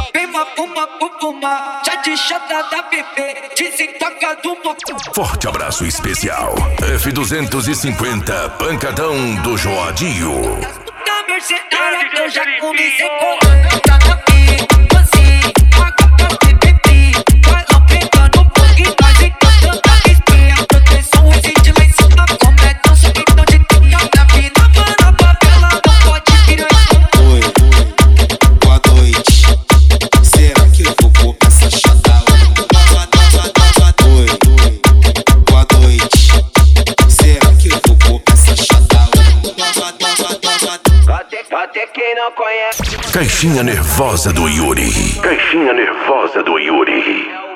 Fuma, já de chata da bebê, desentoca do motor. Forte abraço especial. F250, pancadão do Joadinho. Da mercenária que eu já comecei colando. Tá na pica, assim, água pra beber. Vai lá pegando um pouco e nós encantando a espinha. Proteção reside lá em cima, como é tão subidão de pinha. Na vida, mano, a favela não pode virar. Oi, boa noite. Será que eu vou pra essa chata? Oi, boa noite. Será que eu vou pra essa chata? Até quem não conhece. Caixinha nervosa do Yuri. Caixinha nervosa do Yuri.